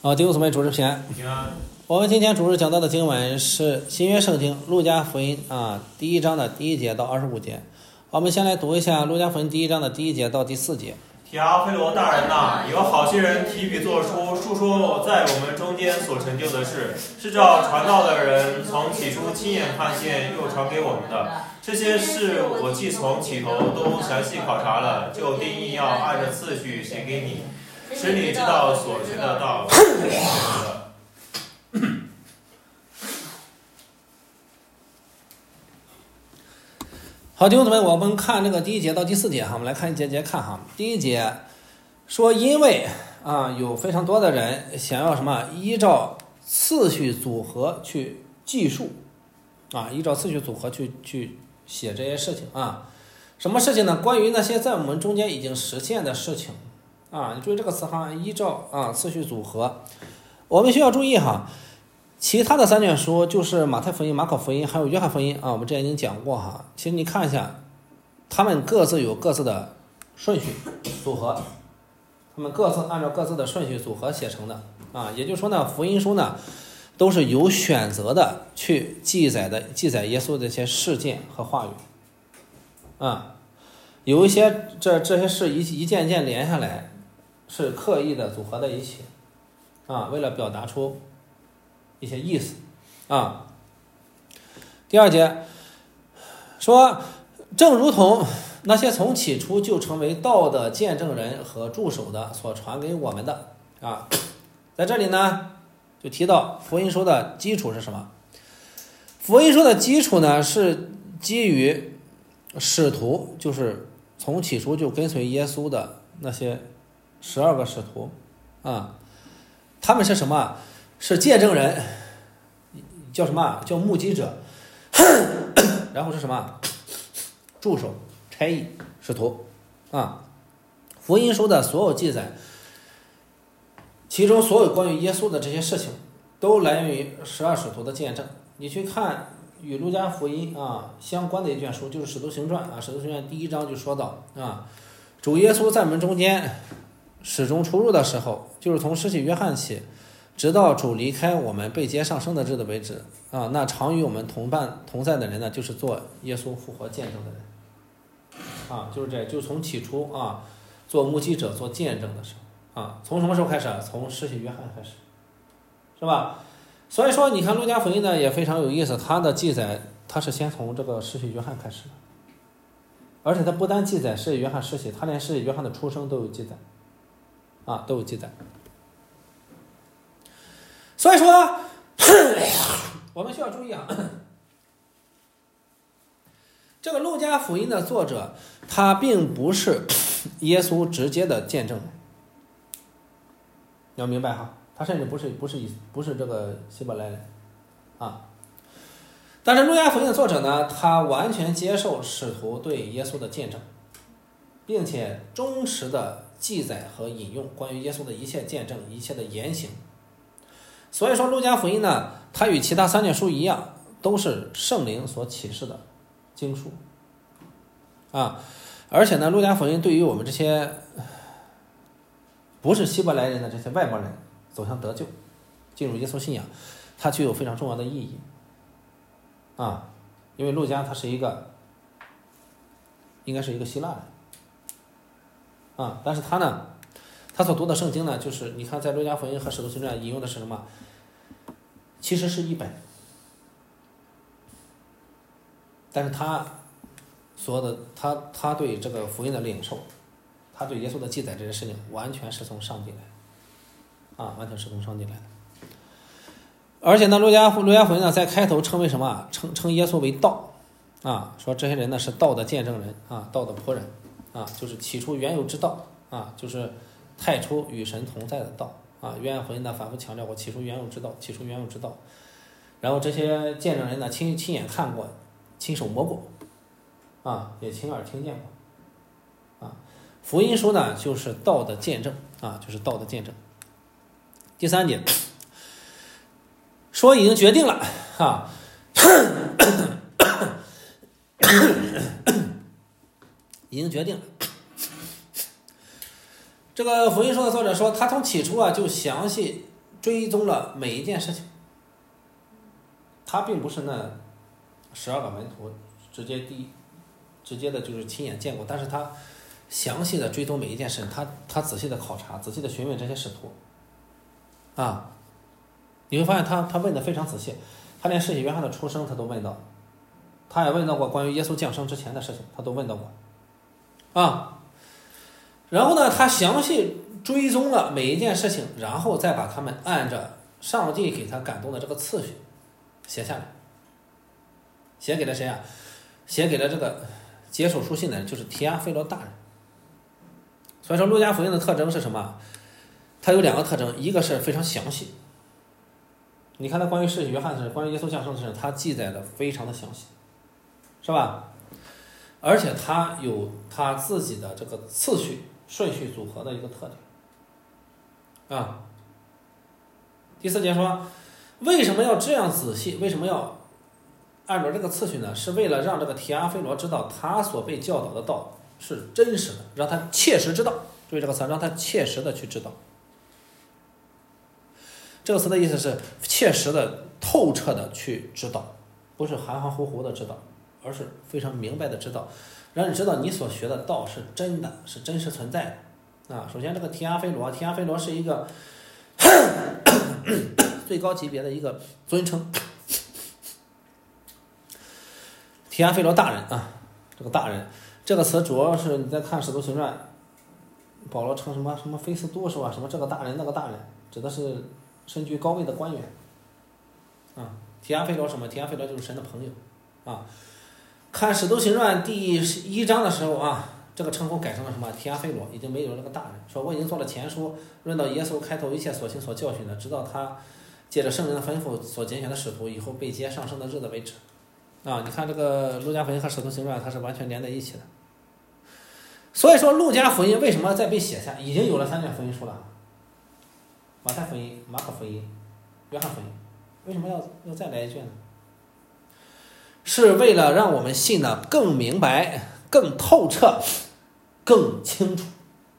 弟兄姊妹，主日平安。 平安。 我们今天主日讲到的经文是新约圣经路加福音第1章的第1节到25节。我们先来读一下路加福音第1章的第1节到第4节。 提阿非罗大人呐，有好些人提笔作书，述说在我们中间所成就的事，是照传道的人从起初亲眼看见，又传给我们的。这些事我既从起头都详细考察了，就定义要按着次序写给你，使你知道所学的道是什么的。 好，弟兄姊妹，我们看这个第1节到第4节哈，我们来看一节节看哈。第1节说，因为有非常多的人想要什么依照次序组合去记述依照次序组合去写这些事情什么事情呢？关于那些在我们中间已经实现的事情你注意这个词哈，依照次序组合。我们需要注意哈，其他的3卷书就是马太福音、马可福音还有约翰福音我们之前已经讲过哈。其实你看一下，他们各自有各自的顺序组合，他们各自按照各自的顺序组合写成的也就是说呢，福音书呢都是有选择的去记载耶稣的这些事件和话语有一些这些事一件件连下来是刻意的组合在一起为了表达出一些意思第2节说，正如同那些从起初就成为道的见证人和助手的所传给我们的在这里呢就提到福音书的基础是什么？福音书的基础呢是基于使徒，就是从起初就跟随耶稣的那些12个使徒他们是什么？是见证人，叫什么？叫目击者然后是什么？助手、差役、使徒福音书的所有记载，其中所有关于耶稣的这些事情都来源于12使徒的见证。你去看与路加福音相关的一卷书，就是使徒行传使徒行传第1章就说到主耶稣在我们中间始终出入的时候，就是从施洗约翰起，直到主离开我们被接上升的日子为止那常与我们同在的人呢，就是做耶稣复活见证的人就是这，就从起初做目击者做见证的时候从什么时候开始从施洗约翰开始，是吧？所以说你看路加福音呢也非常有意思，它的记载它是先从这个施洗约翰开始的，而且它不单记载施洗约翰施洗，它连施洗约翰的出生都有记载都有记载。所以说我们需要注意这个路加福音的作者他并不是耶稣直接的见证，要明白哈，他甚至不是这个希伯来人但是路加福音的作者呢，他完全接受使徒对耶稣的见证，并且忠实的记载和引用关于耶稣的一切见证、一切的言行。所以说路加福音呢，它与其他3卷书一样，都是圣灵所启示的经书而且呢，路加福音对于我们这些不是希伯来人的这些外邦人走向得救、进入耶稣信仰，它具有非常重要的意义因为路加他是应该是一个希腊人但是他呢，他所读的圣经呢，就是你看在路加福音和使徒行传引用的是什么？其实是一本，但是他所有的他对这个福音的领受，他对耶稣的记载这些事情，完全是从上帝来的完全是从上帝来的。而且呢，路加福音呢在开头称为什么？称耶稣为道说这些人呢是道的见证人道的仆人就是起初原有之道就是太初与神同在的道约翰福音呢反复强调过起初原有之道，起初原有之道。然后这些见证人呢亲眼看过，亲手摸过也亲耳听见过福音书呢就是道的见证就是道的见证。第3节说已经决定了已经决定了。这个福音书的作者说，他从起初就详细追踪了每一件事情。他并不是那12个门徒直接的就是亲眼见过，但是他详细的追踪每一件事，他仔细的考察，仔细的询问这些使徒，啊，你会发现他问的非常仔细，他连施洗约翰的出生他都问到，他也问到过关于耶稣降生之前的事情，他都问到过，啊，然后呢，他详细追踪了每一件事情，然后再把他们按着上帝给他感动的这个次序写下来，写给了谁啊？写给了这个接受书信的人，就是提阿非罗大人。所以说路加福音的特征是什么？它有2个特征，一个是非常详细，你看他关于施洗约翰的事，关于耶稣降生的事，他记载的非常的详细，是吧？而且他有他自己的这个次序顺序组合的一个特点啊。第4节说，为什么要这样仔细？为什么要按照这个次序呢？是为了让这个提阿非罗知道他所被教导的道是真实的，让他切实知道。注意这个词，让他切实的去知道。这个词的意思是切实的、透彻的去知道，不是含含糊糊的知道，而是非常明白的知道，让你知道你所学的道是真的，是真实存在的。啊，首先这个提阿非罗是一个最高级别的一个尊称。提阿非罗大人啊，这个大人这个词主要是你在看《使徒行传》，保罗称什么菲斯都是吧？什么这个大人那个大人，指的是身居高位的官员啊。提阿非罗什么？提阿非罗就是神的朋友啊。看《使徒行传》第1章的时候啊，这个称呼改成了什么？提阿非罗，已经没有这个大人。说我已经做了前书，论到耶稣开头一切所行所教训的，直到他借着圣灵的吩咐所拣选的使徒以后被接上升的日子为止。啊，你看这个路加福音和使徒行传它是完全连在一起的。所以说路加福音为什么再被写下？已经有了3卷福音书了，马太福音、马可福音、约翰福音，为什么要再来一卷呢？是为了让我们信的更明白、更透彻、更清楚。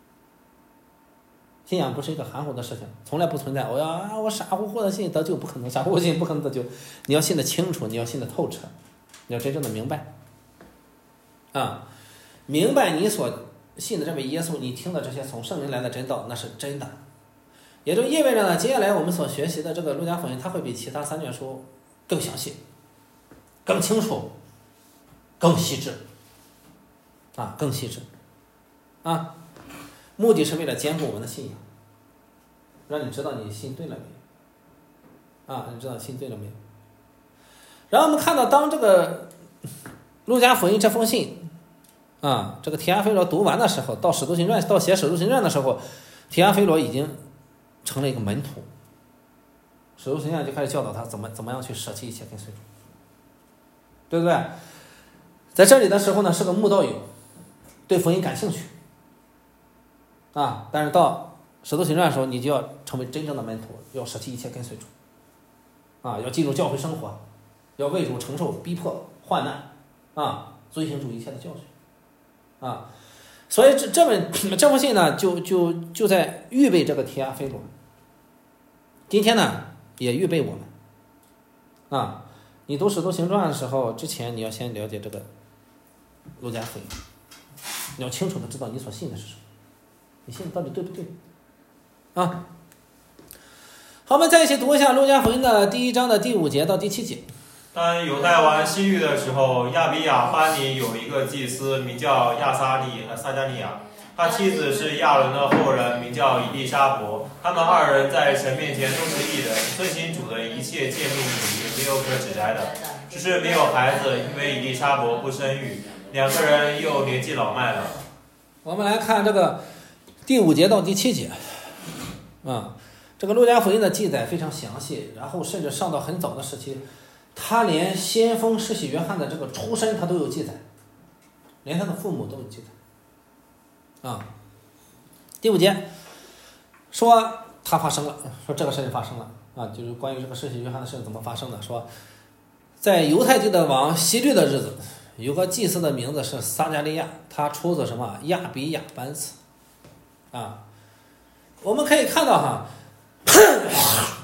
信仰不是一个含糊的事情，从来不存在我傻乎乎的信得救，不可能，傻乎乎信不可能得救。你要信得清楚，你要信得透彻，你要真正的明白啊，明白你所信的这位耶稣，你听的这些从圣灵来的真道，那是真的。也就意味着呢，接下来我们所学习的这个路加福音，它会比其他3卷书更详细、更清楚、更细致啊，更细致啊。目的是为了坚固我们的信仰，让你知道你信对了没有啊？你知道你信对了没有？然后我们看到，当这个路加福音这封信啊，这个提阿非罗读完的时候，到使徒行传，到写使徒行传的时候，提阿非罗已经成了一个门徒。使徒行传就开始教导他怎么样去舍弃一切跟随主，对不对？在这里的时候呢，是个慕道友，对福音感兴趣啊，但是到使徒行传的时候，你就要成为真正的门徒，要舍弃一切跟随主啊，要进入教会生活，要为主承受逼迫患难啊，遵行主一切的教训啊。所以这封信呢，就在预备这个提阿非罗。今天呢，也预备我们啊。你读使徒行传的时候，之前你要先了解这个路加福音，你要清楚的知道你所信的是什么，你信的到底对不对啊？好，我们再一起读一下路加福音的第1章的第5节到第7节。 当犹太王西律的时候，亚比亚班里有一个祭司，名叫撒加利亚，他妻子是亚伦的后人，名叫以利沙伯。他们2人在神面前都是义人，遵行主的一切诫命里没有可指摘的，只是没有孩子，因为以利沙伯不生育，2个人又年纪老迈了。 我们来看这个第5节到第7节啊，这个路加福音的记载非常详细，然后甚至上到很早的时期，他连先锋施洗约翰的这个出身他都有记载，连他的父母都有记载啊。第5节说他发生了，说这个事情发生了啊，就是关于这个施洗约翰的事情怎么发生的。说在犹太地的王希律的日子，有个祭司的名字是撒加利亚，他出自什么亚比亚班次啊。我们可以看到哈，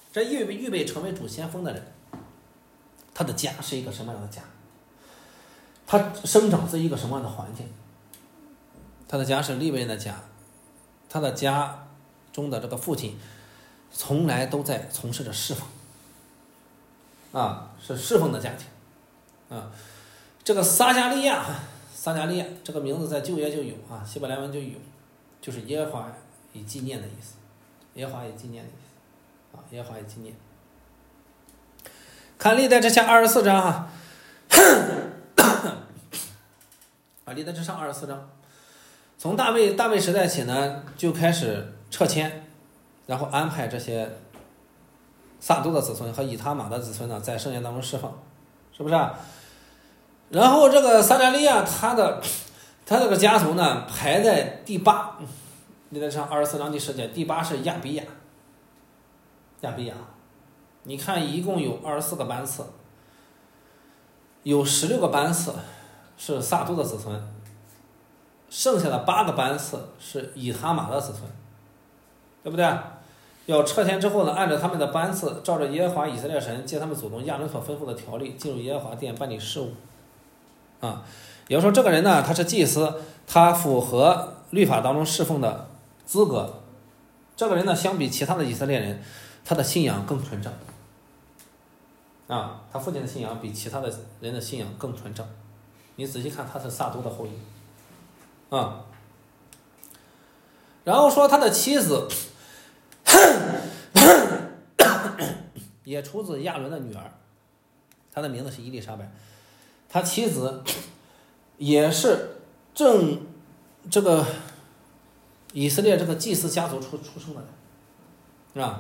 这预备成为主先锋的人，他的家是一个什么样的家？他生长在一个什么样的环境？他的家是利未人的家，他的家中的这个父亲从来都在从事着侍奉，是侍奉的家庭，这个撒迦利亚这个名字在旧约就有希伯来文就有，就是耶和华以纪念的意思，耶和华以纪念的意思，耶和华以纪念。看历代志下24章历代志上24章，从大卫时代起呢，就开始撤迁，然后安排这些撒督的子孙和以他玛的子孙呢，在圣殿当中侍奉，是不是然后这个撒迦利亚他这个家族呢排在第8，历代志上24章第10节，第8是亚比亚。你看一共有24个班次，有16个班次是撒督的子孙，剩下的8个班次是以他玛的子孙，对不对？要撤迁之后呢，按照他们的班次，照着耶和华以色列神借他们祖宗亚伦所吩咐的条例，进入耶和华殿办理事务。也就是说这个人呢，他是祭司，他符合律法当中侍奉的资格。这个人呢，相比其他的以色列人，他的信仰更纯正。他父亲的信仰比其他的人的信仰更纯正。你仔细看，他是撒督的后裔。然后说他的妻子也出自亚伦的女儿，他的名字是伊丽莎白。他妻子也是这个以色列这个祭司家族出生的人，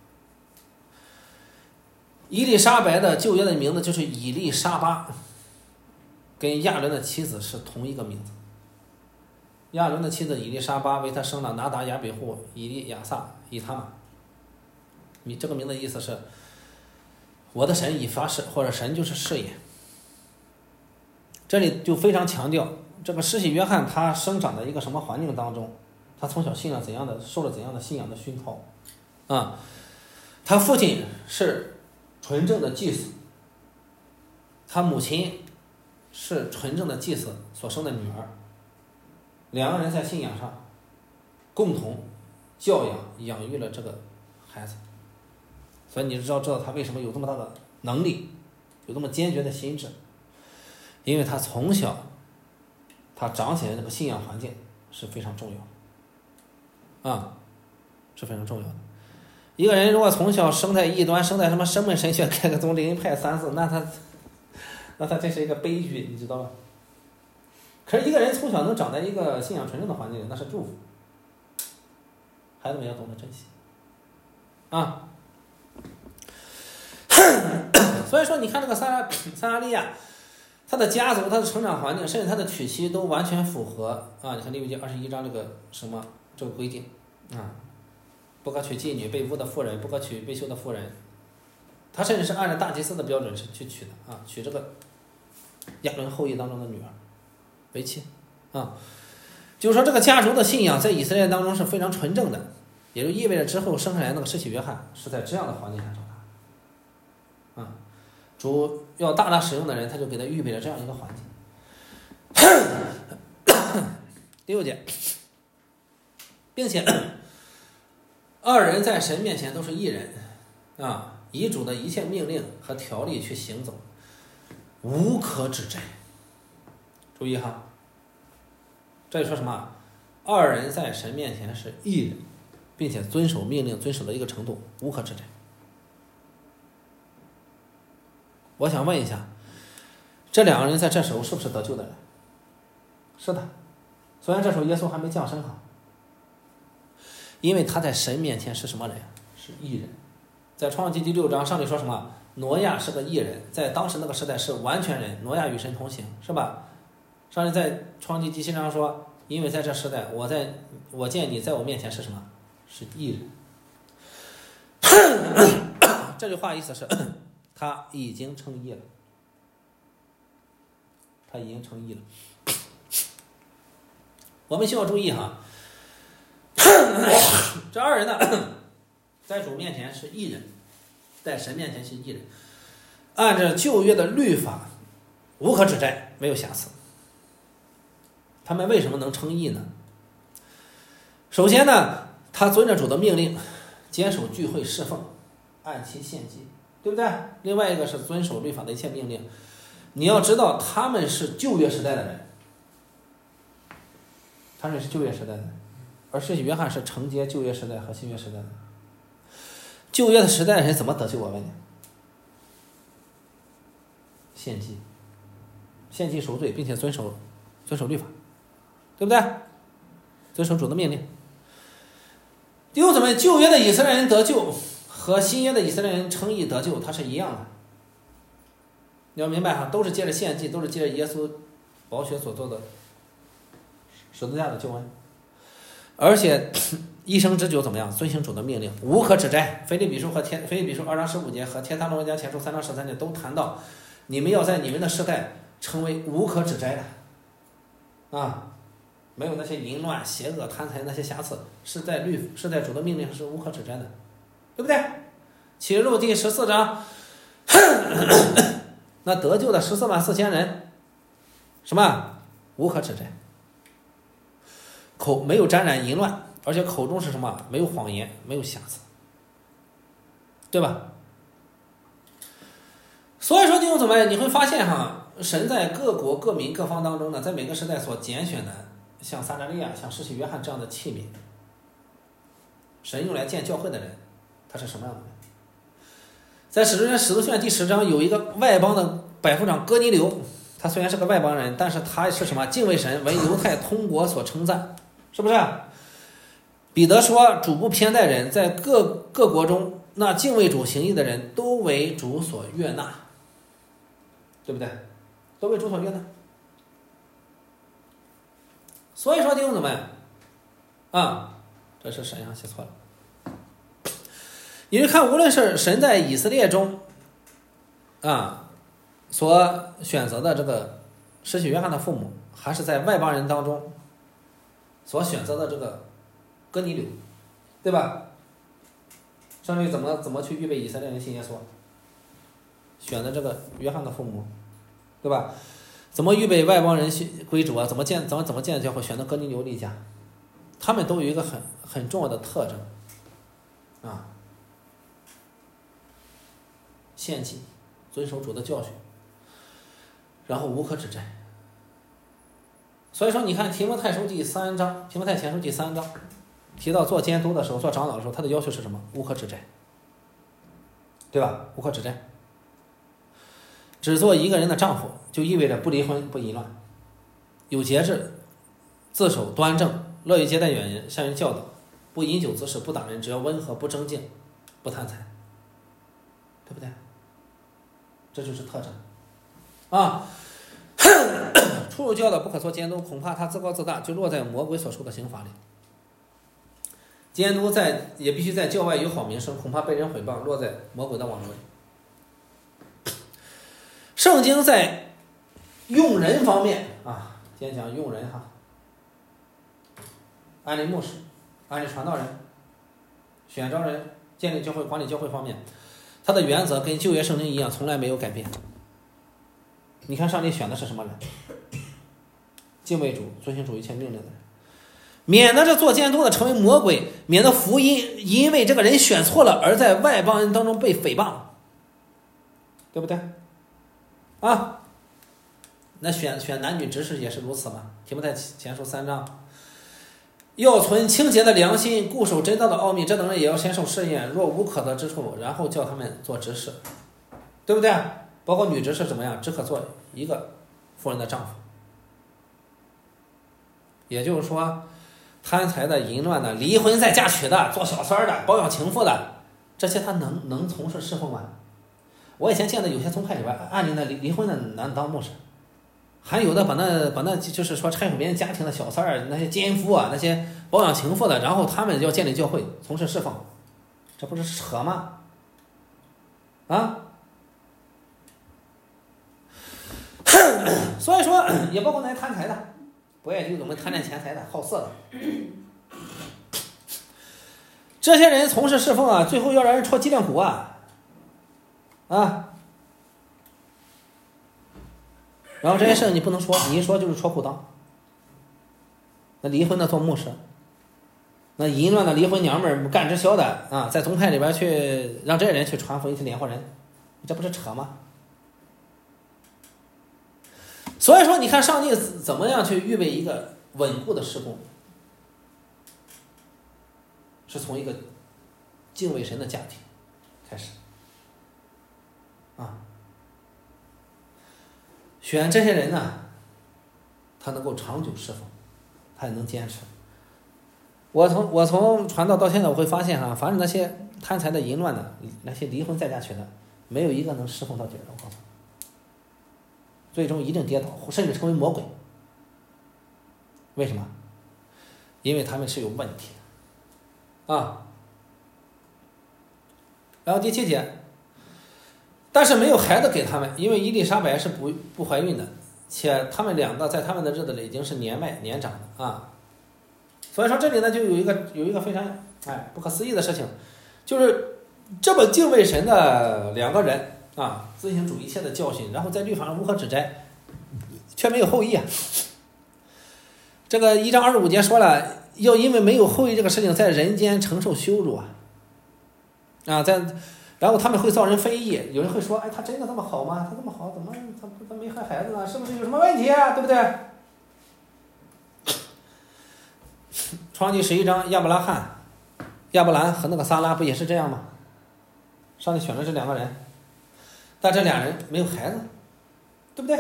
伊丽莎白的旧约的名字就是以利沙巴，跟亚伦的妻子是同一个名字。亚伦的妻子以利沙巴为他生了拿达、亚比户、以利亚撒、以他玛。你这个名字的意思是我的神已发誓，或者神就是誓言。这里就非常强调这个施洗约翰他生长在一个什么环境当中，他从小受了怎样的信仰的熏陶他父亲是纯正的祭司，他母亲是纯正的祭司所生的女儿，两个人在信仰上共同教养育了这个孩子，所以你知道他为什么有这么大的能力，有这么坚决的心智，因为他从小他长起来这个信仰环境是非常重要的是非常重要的。一个人如果从小生在异端，生在什么生门神学、开个宗、灵恩派、三四，那他真是一个悲剧，你知道吗？可是一个人从小能长在一个信仰纯正的环境里，那是祝福。孩子们要懂得珍惜所以说你看这个撒迦利亚，他的家族、他的成长环境，甚至他的娶妻都完全符合你看利未记21章这个规定不可娶妓女、被污的妇人，不可娶被休的妇人。他甚至是按照大祭司的标准是去娶的娶这个亚伦后裔当中的女儿为妻就是说这个家族的信仰在以色列当中是非常纯正的，也就意味着之后生下来那个施洗约翰是在这样的环境下长大主要大大使用的人，他就给他预备了这样一个环境。第6节，并且二人在神面前都是义人以主的一切命令和条例去行走，无可指摘。注意这里说什么？二人在神面前是义人，并且遵守命令，遵守的一个程度无可指摘。我想问一下，这两个人在这时候是不是得救的人？是的，虽然这时候耶稣还没降生因为他在神面前是什么人？是义人。在创世记第6章上帝说什么？挪亚是个义人，在当时那个时代是完全人，挪亚与神同行，是吧？上帝在创世记第7章说，因为在这时代我见你在我面前是什么？是义人。这句话意思是他已经称义了，我们需要注意这二人呢在主面前是义人， 在神面前是义人，按照旧约的律法无可指摘，没有瑕疵。他们为什么能称义呢？首先呢，他遵着主的命令，坚守聚会侍奉，按期献祭，对不对？另外一个是遵守律法的一切命令。你要知道，他们是旧约时代的人，他们是旧约时代的人，而是约翰是承接旧约时代和新约时代的人。旧约的时代的人怎么得救？我问你，献祭，献祭赎罪，并且遵守律法，对不对？遵守主的命令。弟兄姊妹，旧约的以色列人得救和新约的以色列人称义得救，它是一样的。你要明白哈，都是借着献祭，都是借着耶稣宝血所做的十字架的救恩，而且一生之久怎么样？遵行主的命令，无可指摘。腓立比书2章15节和帖撒罗尼迦前书3章13节都谈到，你们要在你们的世代成为无可指摘的，啊，没有那些淫乱、邪恶、贪财那些瑕疵，是在主的命令是无可指摘的，对不对？启示录第14章，那得救的144000人，什么无可指摘，口没有沾染淫乱，而且口中是什么？没有谎言，没有瑕疵，对吧？所以说弟兄姊妹，你会发现哈，神在各国各民各方当中呢，在每个时代所拣选的，像撒迦利亚、像施洗约翰这样的器皿，神用来建教会的人，他是什么样的人？在使徒行传第10章有一个外邦的百夫长哥尼流，他虽然是个外邦人，但是他是什么？敬畏神，为犹太通国所称赞，是不是？彼得说，主不偏待人，在各国中，那敬畏主行义的人都为主所悦纳，对不对？都为主所悦纳。所以说弟兄姊妹啊，这是神上写错了。你就看，无论是神在以色列中啊所选择的这个施洗约翰的父母，还是在外邦人当中所选择的这个哥尼流，对吧？上帝怎么去预备以色列人信耶稣？选的这个约翰的父母，对吧？怎么预备外邦人归主啊？怎么建教会？选的哥尼流立家，他们都有一个很重要的特征啊。献祭，遵守主的教训，然后无可指摘。所以说你看提摩太前书第3章提到做监督的时候，做长老的时候，他的要求是什么？无可指摘，对吧？无可指摘。只做一个人的丈夫，就意味着不离婚不淫乱，有节制，自守端正，乐于接待远人，善于教导，不饮酒滋事，不打人，只要温和，不争竞，不贪财，对不对？这就是特征啊！出入教导不可做监督，恐怕他自高自大，就落在魔鬼所受的刑罚里。监督也必须在教外有好名声，恐怕被人毁谤，落在魔鬼的网中。圣经在用人方面啊，今天讲用人哈，安利牧师、安利传道人、选召人、建立教会、管理教会方面，他的原则跟旧约圣经一样，从来没有改变。你看上帝选的是什么人？敬畏主、遵行主一切命令的人，免得这做监督的成为魔鬼，免得福音因为这个人选错了而在外邦人当中被诽谤，对不对？啊，那选男女执事也是如此嘛。提摩太前书3章，要存清洁的良心，固守真道的奥秘，这等人也要先受试验，若无可得之处，然后叫他们做执事，对不对？包括女执事怎么样，只可做一个妇人的丈夫。也就是说，贪财的、淫乱的、离婚再嫁娶的、做小三的、包养情妇的，这些他能从事侍奉吗？我以前见的有些宗派里边，按理那离婚的男当牧师，还有的把那就是说拆毁别人家庭的小三儿、那些奸夫啊、那些包养情妇的，然后他们要建立教会，从事侍奉，这不是扯吗？啊！所以说，也包括那些贪财的，不爱弟兄们贪恋钱财的、好色的，这些人从事侍奉啊，最后要让人戳脊梁骨啊！ 啊。然后这些事你不能说，你一说就是戳裤裆。那离婚的做牧师，那淫乱的离婚娘们儿干直销的啊，在宗派里边去让这些人去传福音去连活人，这不是扯吗？所以说你看上帝怎么样去预备一个稳固的事工，是从一个敬畏神的家庭开始啊，选这些人呢，他能够长久侍奉，他也能坚持。我从传道到现在，我会发现凡是那些贪财的、淫乱的、那些离婚在家群的，没有一个能侍奉到底的。我告诉你，最终一定跌倒，甚至成为魔鬼。为什么？因为他们是有问题的啊。然后第7节，但是没有孩子给他们，因为伊丽莎白是不怀孕的，且他们两个在他们的日子里已经是年迈年长的啊。所以说这里呢就有一个非常不可思议的事情，就是这么敬畏神的两个人啊，遵行主一切的教训，然后在律法上无可指摘，却没有后裔啊。这个1章25节说了，要因为没有后裔这个事情在人间承受羞辱啊，然后他们会造人非议，有人会说，他真的这么好吗？他这么好，怎么他没害孩子呢？是不是有什么问题啊？对不对？创纪11章，亚伯兰和那个撒拉不也是这样吗？上帝选了这两个人，但这俩人没有孩子，对不对？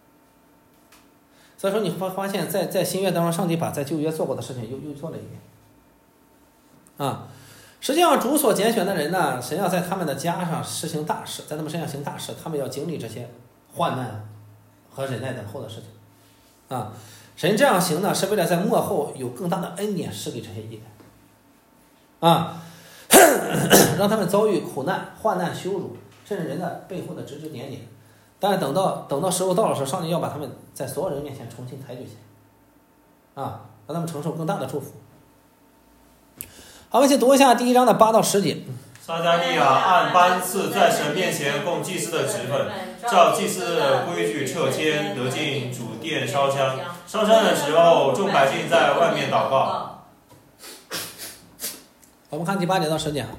所以说你会发现在新约当中，上帝把在旧约做过的事情又做了一遍啊。实际上主所拣选的人呢，神要在他们的家上施行大事，在他们身上行大事，他们要经历这些患难和忍耐等候的事情啊。神这样行呢，是为了在末后有更大的恩典施给这些义人啊，让他们遭遇苦难、患难、羞辱，甚至人的背后的指指点点。但是等到时候到了时候，上帝要把他们在所有人面前重新抬举起来啊，让他们承受更大的祝福。好，我们一起读一下第1章的8到10节。 撒迦利亚按班次在神面前供祭司的职分，照祭司的规矩撤迁，得进主殿烧香。烧香的时候，众百姓在外面祷告。 我们看第8节到10节。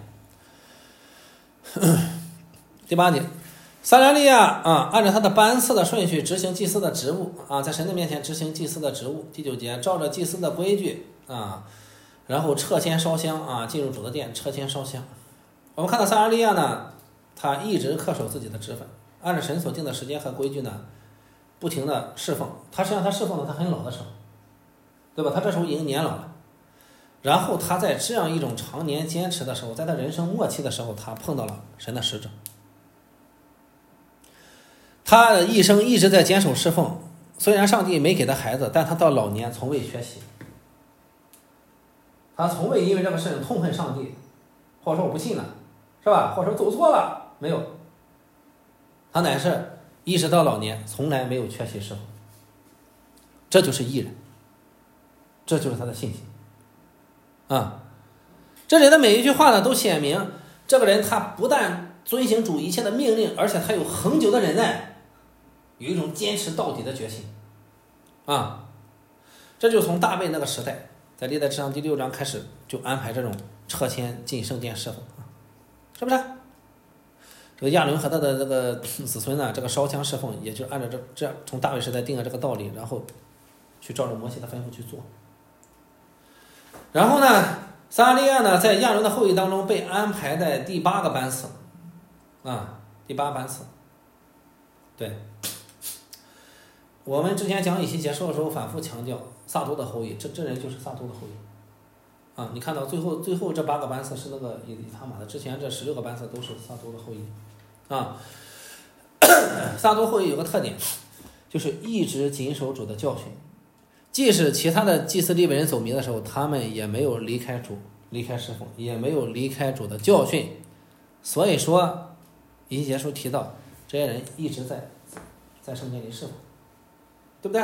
第8节，撒迦利亚按照他的班次的顺序执行祭司的职务啊，在神的面前执行祭司的职务。第9节，照着祭司的规矩啊，然后撤迁烧香啊，进入主的殿撤迁烧香。我们看到撒迦利亚呢，他一直恪守自己的职分，按照神所定的时间和规矩呢，不停的侍奉。他实际上他侍奉了他很老的时候，对吧？他这时候已经年老了。然后他在这样一种常年坚持的时候，在他人生末期的时候，他碰到了神的使者。他的一生一直在坚守侍奉，虽然上帝没给他孩子，但他到老年从未缺席。他从未因为这个事情痛恨上帝，或者说我不信了，是吧？或者说走错了，没有。他乃是一直到老年从来没有缺席侍奉。这就是义人，这就是他的信心啊。这里的每一句话呢，都显明这个人他不但遵行主一切的命令，而且他有恒久的忍耐，有一种坚持到底的决心啊。这就从大卫那个时代，在历代志上第6章开始就安排这种撤迁进圣殿侍奉啊，是不是？这个亚伦和他的这个子孙呢，这个烧香侍奉也就按照这样从大卫时代定了这个道理，然后去照着摩西的吩咐去做。然后呢，撒迦利亚呢，在亚伦的后裔当中被安排在第8个班次啊，第8班次。对，我们之前讲以西结束的时候反复强调撒督的后裔，这人就是撒督的后裔啊。你看到最后这8个班次是那个以他玛的，之前这16个班次都是撒督的后裔啊。撒督后裔有个特点，就是一直谨守主的教训，即使其他的祭司利未人走迷的时候，他们也没有离开主，离开侍奉，也没有离开主的教训。所以说以西结书提到这些人一直在圣殿里侍奉，对不对？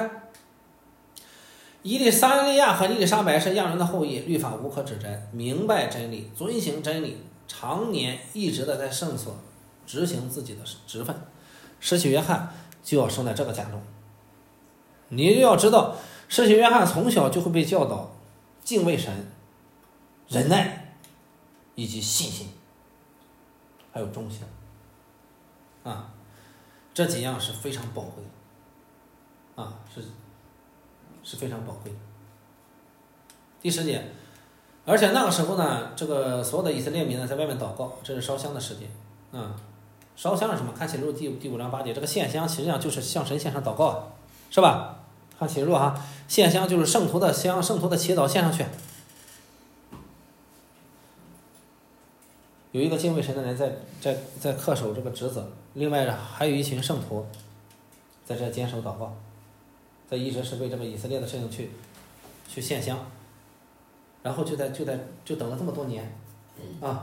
撒迦利亚和伊丽莎白是亚伦的后裔，律法无可指摘，明白真理，遵行真理，常年一直的在圣所执行自己的职分。施洗约翰就要生在这个家中。你就要知道，施洗约翰从小就会被教导敬畏神、忍耐以及信心，还有忠心啊，这几样是非常宝贵的啊，是非常宝贵的。第10节，而且那个时候呢，这个所有的以色列民呢在外面祷告，这是烧香的时间啊。烧香是什么？看启示录第5章8节，这个献香实际上就是向神献上祷告啊，是吧？看启示录哈，献香就是圣徒的香，圣徒的祈祷献上去。有一个敬畏神的人在恪守这个职责，另外还有一群圣徒在这坚守祷告，在一直是为这个以色列的事情去献香，然后就等了这么多年啊，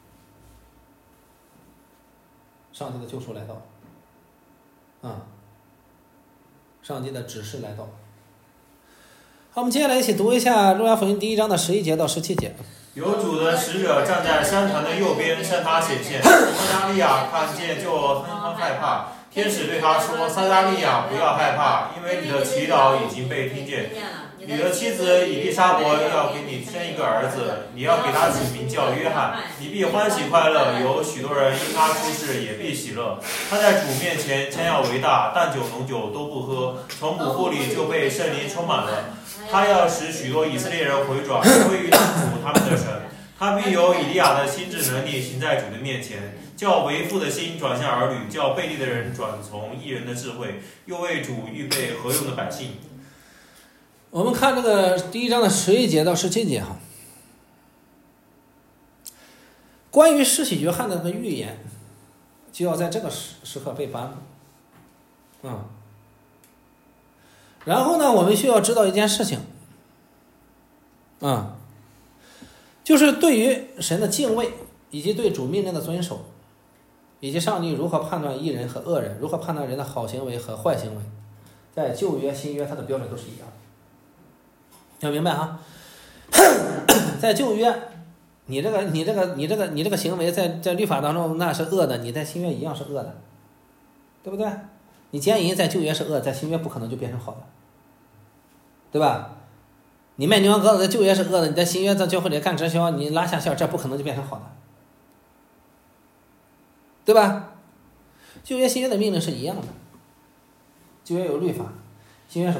上帝的救赎来到啊，上帝的指示来到。好，我们接下来一起读一下路加福音第1章的11节到17节。 有主的使者站在山坛的右边向他显现，撒加利亚看见就哼哼害怕。天使对他说：撒加利亚，不要害怕，因为你的祈祷已经被听见。你的妻子以利沙伯要给你生一个儿子，你要给他起名叫约翰。你必欢喜快乐，有许多人因他出世也必喜乐。他在主面前谦要为大，淡酒浓酒都不喝，从母腹里就被圣灵充满了。他要使许多以色列人回转，归于主他们的神。他必有以利亚的心智能力行在主的面前，叫为父的心转向儿女，叫悖逆的人转从义人的智慧，又为主预备合用的百姓。 我们看这个第1章的11节到17节哈，关于施洗约翰的这个预言，就要在这个时刻被颁布。然后呢，我们需要知道一件事情，就是对于神的敬畏，以及对主命令的遵守，以及上帝如何判断义人和恶人，如何判断人的好行为和坏行为，在旧约、新约，它的标准都是一样的。要明白哈，在旧约，你这个行为在律法当中那是恶的，你在新约一样是恶的，对不对？你奸淫在旧约是恶，在新约不可能就变成好的，对吧？你卖牛羊羔子在旧约是恶的，你在新约在教会里干直销，你拉下线，这不可能就变成好的，对吧？旧约新约的命令是一样的，旧约有律法，新约什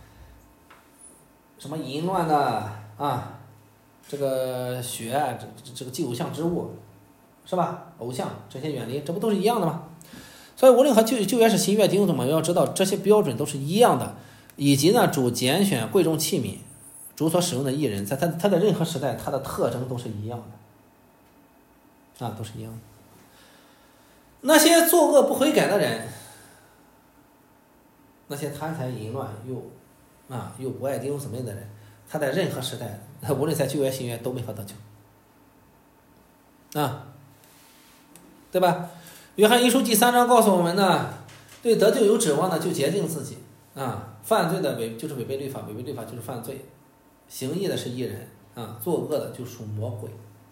么淫乱的这个血，这个祭偶像之物，是吧？偶像这些远离，这不都是一样的吗？所以无论和旧约是新约，弟兄姊妹要知道这些标准都是一样的，以及呢，主拣选贵重器皿，主所使用的义人，在他的任何时代，他的特征都是一样的，都是一样的。那些作恶不悔改的人，那些贪财淫乱又不爱弟兄姊妹的人，他在任何时代，无论在旧约新约都没法得救，对吧？约翰一书第3章告诉我们呢，对得救有指望的就洁净自己犯罪的就是违背律法，违背律法就是犯罪，行义的是义人作恶的就属魔鬼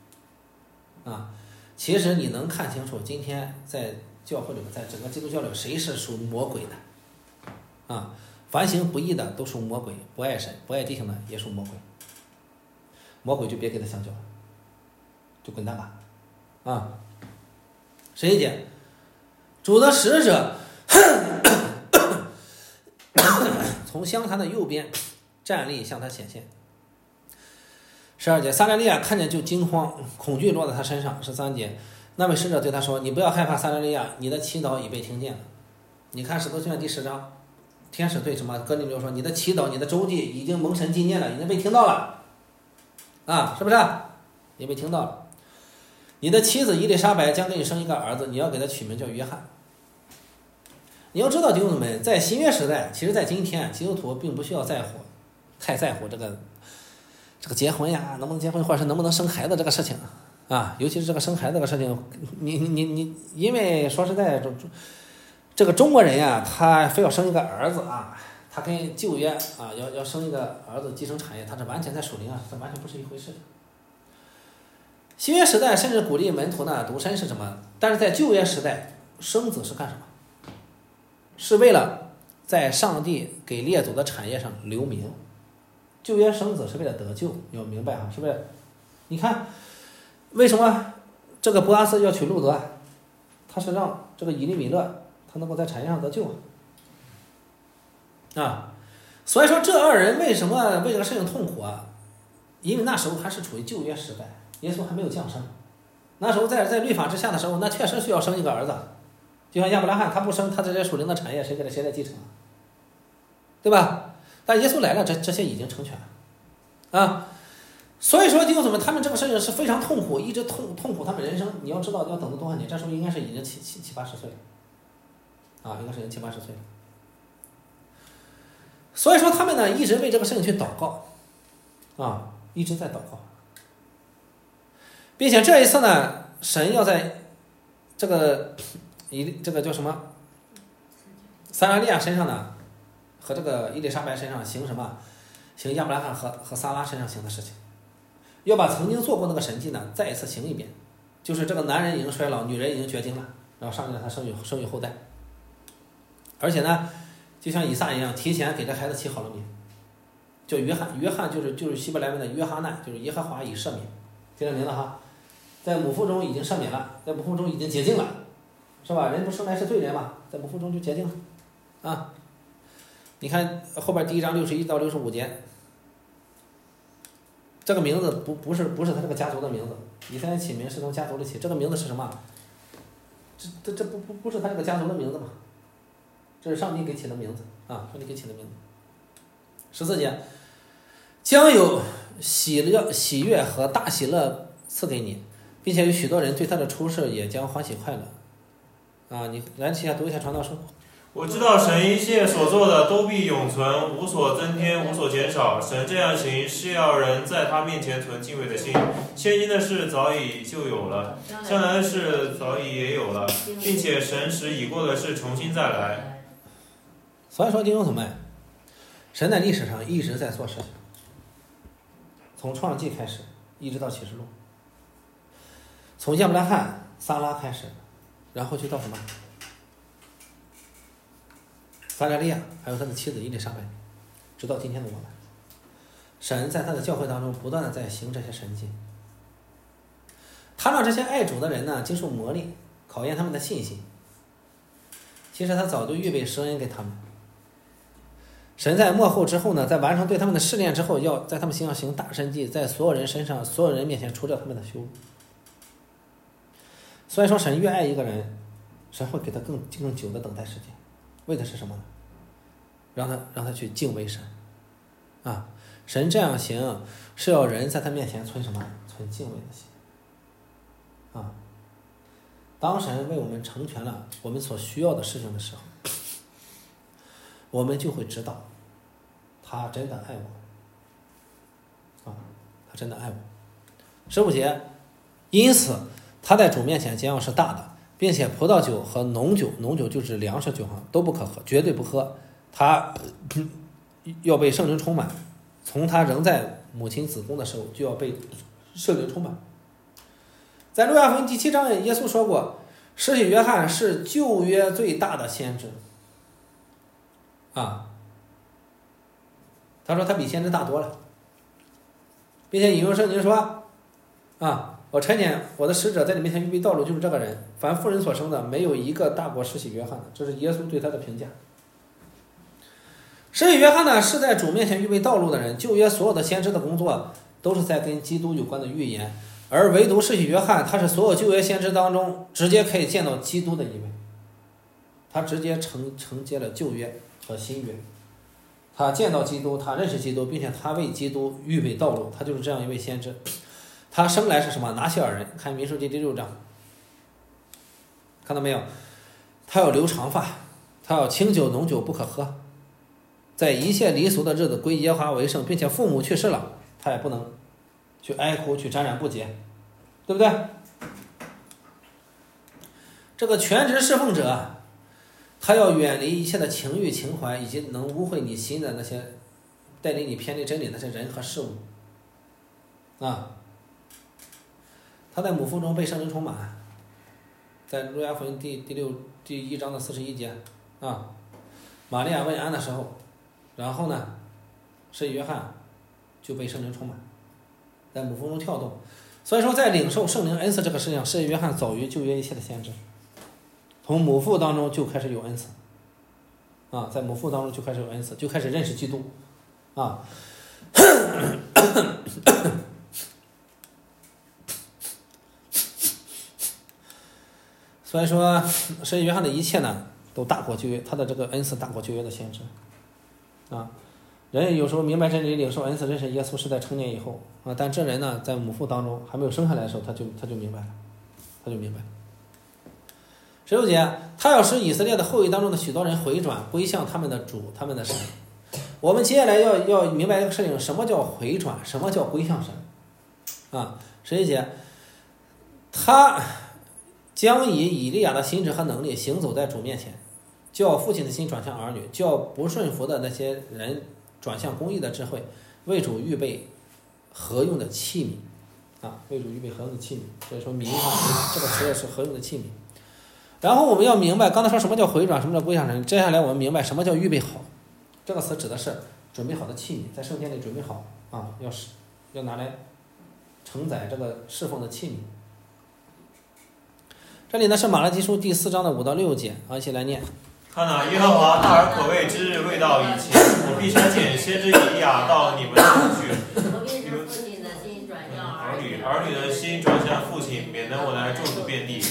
其实你能看清楚，今天在教会里面，在整个基督教里，谁是属魔鬼的凡行不义的都属魔鬼，不爱神不爱弟兄的也属魔鬼，魔鬼就别给他相交了，就滚蛋吧11节，主的使者从香坛的右边站立向他显现。12节，撒加利亚看见就惊慌，恐惧落在他身上。13节，那位使者对他说：你不要害怕，撒加利亚，你的祈祷已被听见了。你看使徒行传第10章，天使对什么哥尼流说：你的祈祷，你的周记已经蒙神纪念了，已经被听到了是不是也被听到了。你的妻子伊丽莎白将给你生一个儿子，你要给他取名叫约翰。你要知道弟兄们，在新约时代，其实在今天基督徒并不需要太在乎这个结婚呀，能不能结婚，或者是能不能生孩子这个事情尤其是这个生孩子这个事情，你因为说实在，这个中国人呀，他非要生一个儿子他跟旧约要生一个儿子继承产业，他是完全在属灵这完全不是一回事。新约时代甚至鼓励门徒呢独身是什么？ 但是在旧约时代，生子是干什么？是为了在上帝给列祖的产业上留名。旧约生子是为了得救，你要明白哈，是不是？你看，为什么这个波阿斯要娶路德？他是让这个以利米勒他能够在产业上得救啊。所以说这二人为什么为这个事情痛苦啊？因为那时候还是处于旧约时代，耶稣还没有降生。那时候在律法之下的时候，那确实需要生一个儿子。就像亚伯拉罕他不生，他这些属灵的产业谁来继承啊？对吧？但耶稣来了，这些已经成全了啊。所以说弟兄姊妹，他们这个事情是非常痛苦，一直痛苦他们人生。你要知道要等到多少年？这时候应该是已经七八十岁了啊，应该是已经70-80岁了。所以说他们呢一直为这个事情去祷告啊，一直在祷告，并且这一次呢，神要在这个叫什么撒拉利亚身上呢，和这个伊丽莎白身上行什么？行亚伯拉罕和撒拉身上行的事情，要把曾经做过那个神迹呢再一次行一遍，就是这个男人已经衰老，女人已经绝经了，然后上帝让他生育后代，而且呢，就像以撒一样，提前给这孩子起好了名，叫约翰。约翰就是希伯来文的约哈难，就是耶和华已赦免，听着名字哈，在母腹中已经赦免了，在母腹中已经洁净了，是吧？人不生来是罪人嘛，在母腹中就洁净了啊。你看后边第1章61到65节，这个名字不是他这个家族的名字，以色列起名是从家族里起，这个名字是什么？这不是他这个家族的名字吗？这是上帝给起的名字啊，上帝给起的名字。14节，将有喜悦和大喜乐赐给你，并且有许多人对他的出世也将欢喜快乐。啊，你来起下读一下传道书。 我知道神一切所做的都必永存，无所增添，无所减少。神这样行，是要人在他面前存敬畏的心。现今的事早已就有了，将来的事早已也有了，并且神使已过的事重新再来。 所以说弟兄姊妹，神在历史上一直在做事情，从创世纪开始一直到启示录，从亚伯拉罕撒拉开始，然后就到什么撒加利亚，还有他的妻子伊丽莎白，直到今天的我们，神在他的教会当中不断的在行这些神迹。他让这些爱主的人呢经受磨砺，考验他们的信心。其实他早就预备施恩给他们。神在末后之后呢，在完成对他们的试炼之后，要在他们身上行大神迹，在所有人身上、所有人面前除掉他们的羞辱。所以说，神越爱一个人，神会给他更久的等待时间。为的是什么呢？让他去敬畏神啊！神这样行是要人在他面前存什么？存敬畏的心啊！当神为我们成全了我们所需要的事情的时候，我们就会知道他真的爱我啊！他真的爱我。15节，因此他在主面前将要是大的，并且葡萄酒和浓酒就指粮食酒都不可喝，绝对不喝。他要被圣灵充满，从他仍在母亲子宫的时候就要被圣灵充满。在路加福音第7章，耶稣说过，施洗约翰是旧约最大的先知啊。他说他比先知大多了，并且引用圣经说啊，我差遣我的使者在你面前预备道路，就是这个人。凡妇人所生的，没有一个大过施洗约翰的。这是耶稣对他的评价。施洗约翰呢，是在主面前预备道路的人。旧约所有的先知的工作都是在跟基督有关的预言，而唯独施洗约翰，他是所有旧约先知当中直接可以见到基督的一位。他直接承接了旧约和新约，他见到基督，他认识基督，并且他为基督预备道路。他就是这样一位先知。他生来是什么？拿西尔人，看民数记第6章，看到没有？他要留长发，他要清酒浓酒不可喝，在一切离俗的日子归耶和华为圣，并且父母去世了，他也不能去哀哭去沾染不洁，对不对？这个全职侍奉者，他要远离一切的情欲情怀，以及能污秽你心的那些带领你偏离真理的那些人和事物啊。他在母腹中被圣灵充满， 在路加福音第1章的41节啊，玛利亚问安的时候，然后呢，施洗约翰就被圣灵充满，在母腹中跳动。所以说，在领受圣灵恩赐这个事情上，施洗约翰早于旧约一切的先知，从母腹当中就开始有恩赐啊，在母腹当中就开始有恩赐，就开始认识基督啊。所以说，施洗约翰的一切呢，都大过旧约，他的这个恩赐大过旧约的先知啊。人有时候明白真理、领受恩赐、认识耶稣是在成年以后啊，但这人呢，在母腹当中还没有生下来的时候，他就明白了，他就明白了。16节，他要使以色列的后裔当中的许多人回转，归向他们的主、他们的神。我们接下来要明白一个事情，什么叫回转，什么叫归向神啊？11节，他将以以利亚的心智和能力行走在主面前，叫父亲的心转向儿女，叫不顺服的那些人转向公义的智慧，为主预备合用的器皿啊，为主预备合用的器皿。所以说名上这个词是合用的器皿。然后我们要明白，刚才说什么叫回转，什么叫归向神，接下来我们明白什么叫预备好。这个词指的是准备好的器皿，在圣殿里准备好啊，要拿来承载这个侍奉的器皿。这里呢是马拉基书第4章的5到6节啊，一起来念。 看哪，耶和华大而可畏之日未到以前，我必差遣先知以利亚到你们那里去。 我必使父亲的心转向儿女， 儿女的心转向父亲，免得我来咒诅遍地。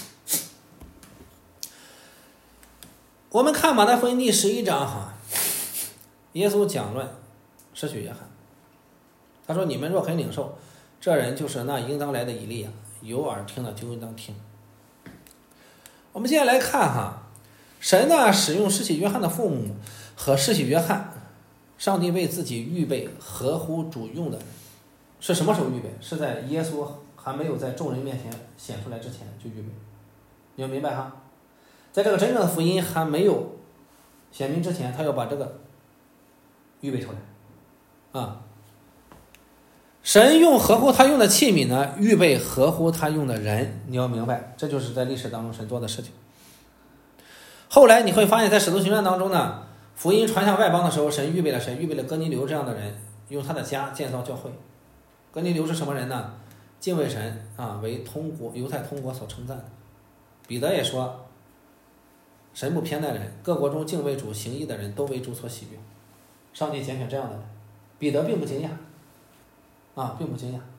我们看马太福音第11章哈，耶稣讲论施洗约翰，他说：“你们若肯领受，这人就是那应当来的以利亚，有耳听的就应当听。”我们接下来看哈，神呢使用施洗约翰的父母和施洗约翰，上帝为自己预备合乎主用的人，是什么时候预备？是在耶稣还没有在众人面前显出来之前就预备。你要明白哈，在这个真正的福音还没有显明之前，他要把这个预备出来啊。神用合乎他用的器皿呢，预备合乎他用的人，你要明白，这就是在历史当中神做的事情。后来你会发现在使徒行传当中呢，福音传向外邦的时候，神预备了谁？预备了哥尼流这样的人，用他的家建造教会。哥尼流是什么人呢？敬畏神啊，为犹太通国所称赞的。彼得也说，神不偏待人，各国中敬畏主行义的人都为主所喜悦。上帝拣选这样的人，彼得并不惊讶啊，并不惊讶。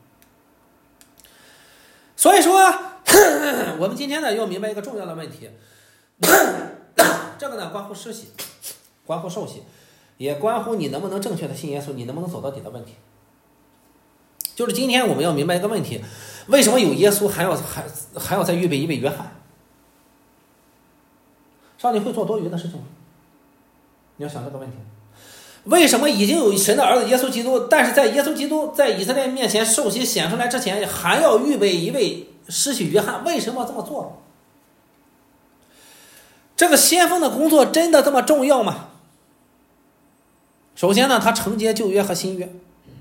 所以说我们今天呢要明白一个重要的问题，这个呢关乎施洗，关乎受洗，也关乎你能不能正确的信耶稣，你能不能走到底的问题。就是今天我们要明白一个问题，为什么有耶稣还要再预备一位约翰？上帝会做多余的事情吗？你要想这个问题。为什么已经有神的儿子耶稣基督，但是在耶稣基督在以色列面前受洗显出来之前，还要预备一位施洗约翰？为什么这么做？这个先锋的工作真的这么重要吗？首先呢，他承接旧约和新约。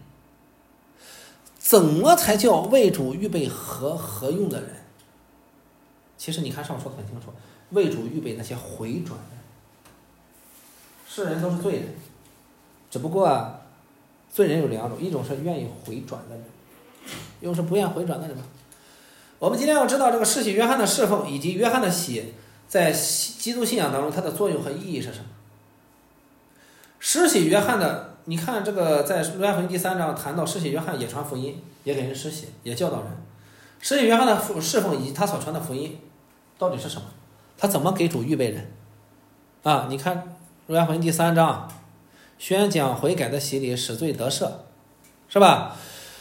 怎么才叫为主预备合用的人？其实你看上面说的很清楚，为主预备那些回转的人。世人都是罪人，只不过罪人有两种，一种是愿意回转的人，一种是不愿回转的人。我们今天要知道这个施洗约翰的侍奉以及约翰的洗在基督信仰当中它的作用和意义是什么。施洗约翰的，你看这个在路加福音第3章谈到施洗约翰也传福音，也给人施洗，也教导人。施洗约翰的侍奉以及他所传的福音到底是什么？他怎么给主预备人啊？你看路加福音第3章，宣讲悔改的洗礼，使罪得赦，是吧？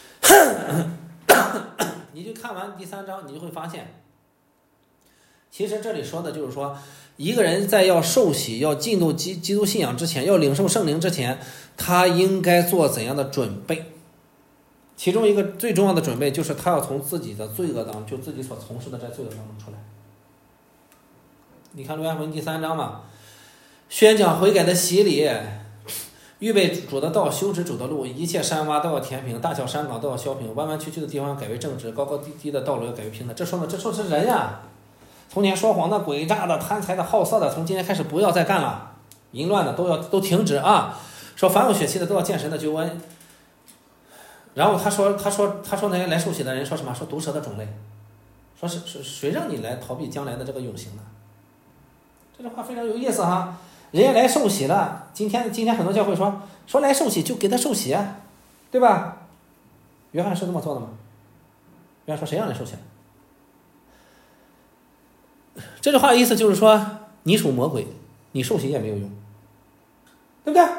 你就看完第3章，你就会发现，其实这里说的就是说，一个人在要受洗、要进入基督信仰之前，要领受圣灵之前，他应该做怎样的准备？其中一个最重要的准备就是他要从自己的罪恶当中，就自己所从事的这罪恶当中出来。你看路加福音第3章嘛，宣讲悔改的洗礼，预备主的道，修直主的路，一切山洼都要填平，大小山岗都要削平，弯弯曲曲的地方改为正直，高高低低的道路要改为平的。这说的是人呀。 从前说谎的、诡诈的、贪财的、好色的，从今天开始不要再干了，淫乱的都停止啊！说凡有血气的都要见神的救恩。然后他说那些来受洗的人说什么？说毒蛇的种类，说是谁让你来逃避将来的这个永刑呢？这句话非常有意思哈。人家来受洗了，今天很多教会说来受洗就给他受洗啊，对吧？约翰是这么做的吗？约翰说谁让你受洗了？这句话的意思就是说，你属魔鬼，你受洗也没有用，对不对？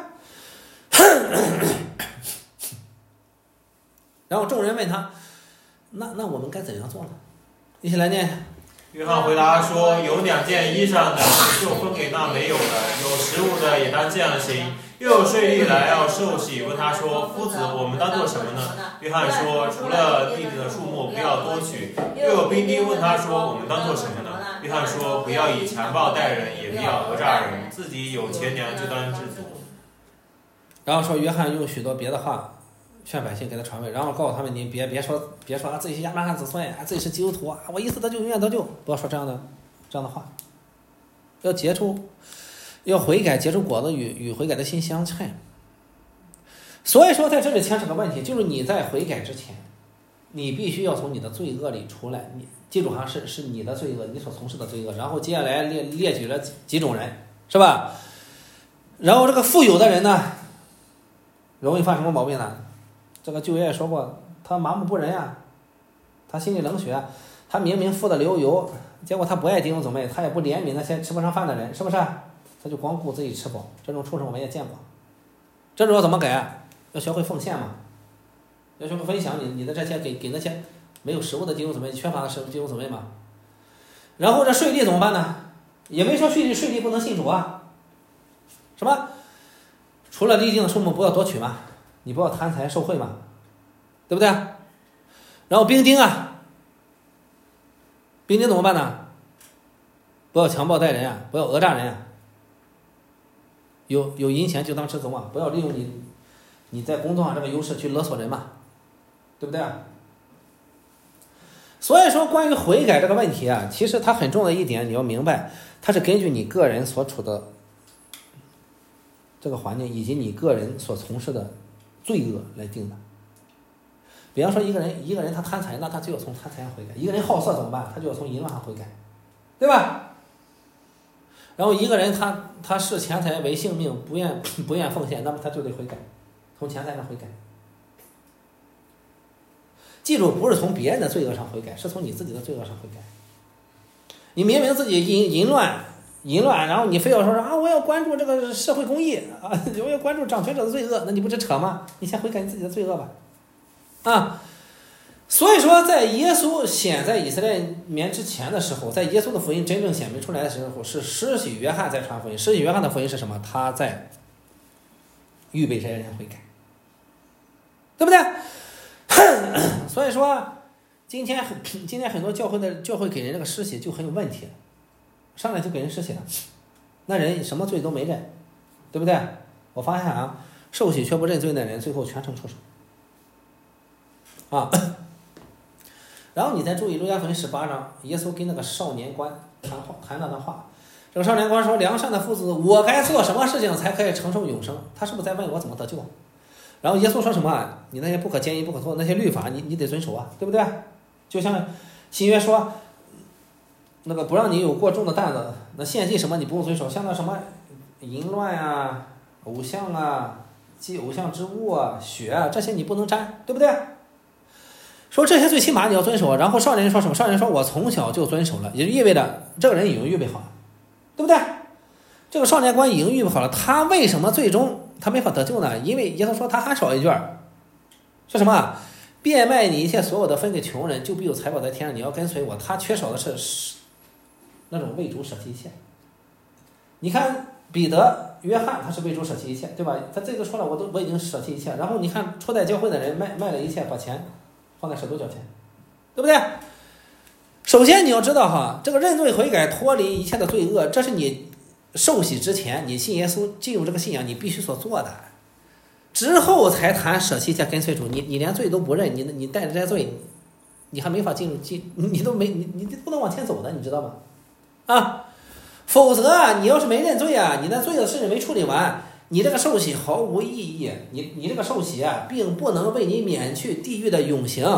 然后众人问他，那我们该怎样做呢？一起来念。 约翰回答说：“有2件衣裳的，就分给那没有的；有食物的，也当这样行。又有税吏来要受洗，问他说：夫子，我们当做什么呢？约翰说：除了地里的树木，不要多取。又有兵丁问他说：我们当做什么呢？约翰说：不要以强暴待人，也不要讹诈人，自己有钱粮就当知足。” 然后说约翰用许多别的话劝百姓给他传位，然后告诉他们，你别说自己是亚伯拉罕子孙啊，自己是基督徒啊，我一次得救永远得救，不要说这样的话，要结出要悔改，结出果子与悔改的心相称。所以说在这里牵扯个问题，就是你在悔改之前，你必须要从你的罪恶里出来。你记住哈，是你的罪恶，你所从事的罪恶。然后接下来列举了几种人，是吧？然后这个富有的人呢，容易犯什么毛病呢？这个旧约也说过，他麻木不仁啊，他心里冷血，他明明富得流油，结果他不爱弟兄姊妹，他也不怜悯那些吃不上饭的人，是不是？他就光顾自己吃饱，这种畜生我们也见过。这种要怎么改？要学会奉献嘛，要学会分享你的这些给那些没有食物的弟兄姊妹，缺乏的弟兄姊妹嘛。然后这税吏怎么办呢？也没说税吏不能信主啊，什么？除了立定的数目不要多取嘛，你不要贪财受贿嘛，对不对？然后兵丁怎么办呢？不要强暴待人啊，不要讹诈人啊，有银钱就当知足嘛，不要利用你在工作上这个优势去勒索人嘛，对不对？所以说关于悔改这个问题啊，其实它很重要的一点，你要明白，它是根据你个人所处的这个环境以及你个人所从事的罪恶来定的。比方说一个人他贪财，那他就要从贪财上悔改；一个人好色怎么办？他就要从淫乱上悔改，对吧？然后一个人他视钱财为性命，不愿奉献，那么他就得悔改，从钱财上悔改。记住，不是从别人的罪恶上悔改，是从你自己的罪恶上悔改。你明明自己淫乱，然后你非要说啊，我要关注这个社会公义啊，我要关注掌权者的罪恶，那你不是扯吗？你先悔改你自己的罪恶吧，啊！所以说，在耶稣显在以色列面之前的时候，在耶稣的福音真正显明出来的时候，是施洗约翰在传福音。施洗约翰的福音是什么？他在预备这些人悔改，对不对？所以说，今天很多教会给人这个施洗就很有问题了，上来就给人施洗了，那人什么罪都没认，对不对？我发现啊，受洗却不认罪的人，最后全程出手啊。然后你再注意路加福音18章，耶稣跟那个少年官谈那段话。这个少年官说：“良善的父子，我该做什么事情才可以承受永生？”他是不是在问我怎么得救？然后耶稣说什么？你那些不可奸淫、不可做那些律法，你得遵守啊，对不对？就像新约说，那个不让你有过重的担子，那献祭什么你不用遵守，像那什么淫乱啊、偶像啊、祭偶像之物啊、血啊，这些你不能沾，对不对？说这些最起码你要遵守。然后少年说什么？少年说我从小就遵守了，也就意味着这个人已经预备好了，对不对？这个少年官已经预备好了，他为什么最终他没法得救呢？因为耶稣说他还少一句，说什么？变卖你一切所有的分给穷人，就必有财宝在天上。你要跟随我。他缺少的是那种为主舍弃一切。你看彼得、约翰，他是为主舍弃一切，对吧？他这个说了，我已经舍弃一切。然后你看初代教会的人卖了一切，把钱放在使徒脚前，对不对？首先你要知道哈，这个认罪悔改、脱离一切的罪恶，这是你受洗之前，你信耶稣进入这个信仰，你必须所做的。之后才谈舍弃一切跟随主，你连罪都不认，你带着这些罪，你还没法你都不能往前走的，你知道吗？ 啊，否则你要是没认罪啊，你那罪的事没处理完，你这个受洗毫无意义，你这个受洗啊，并不能为你免去地狱的永刑。